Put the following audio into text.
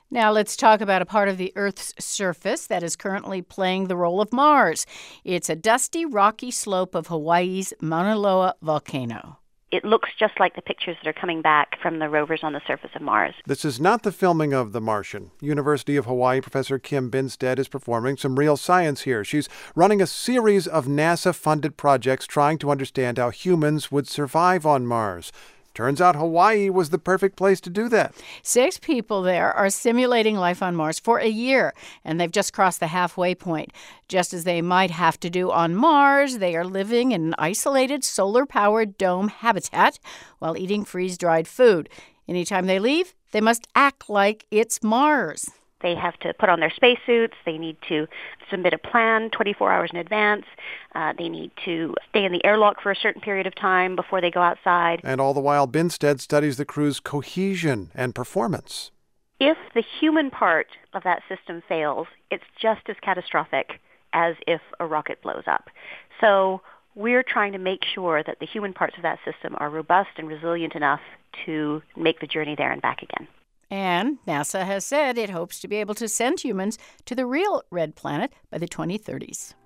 Now let's talk about a part of the Earth's surface that is currently playing the role of Mars. It's a dusty, rocky slope of Hawaii's Mauna Loa volcano. It looks just like the pictures that are coming back from the rovers on the surface of Mars. This is not the filming of The Martian. University of Hawaii professor Kim Binstead is performing some real science here. She's running a series of NASA-funded projects trying to understand how humans would survive on Mars. Turns out Hawaii was the perfect place to do that. 6 people there are simulating life on Mars for a year, and they've just crossed the halfway point. Just as they might have to do on Mars, they are living in an isolated solar-powered dome habitat while eating freeze-dried food. Anytime they leave, they must act like it's Mars. They have to put on their spacesuits. They need to submit a plan 24 hours in advance. They need to stay in the airlock for a certain period of time before they go outside. And all the while, Binstead studies the crew's cohesion and performance. If the human part of that system fails, it's just as catastrophic as if a rocket blows up. So we're trying to make sure that the human parts of that system are robust and resilient enough to make the journey there and back again. And NASA has said it hopes to be able to send humans to the real red planet by the 2030s.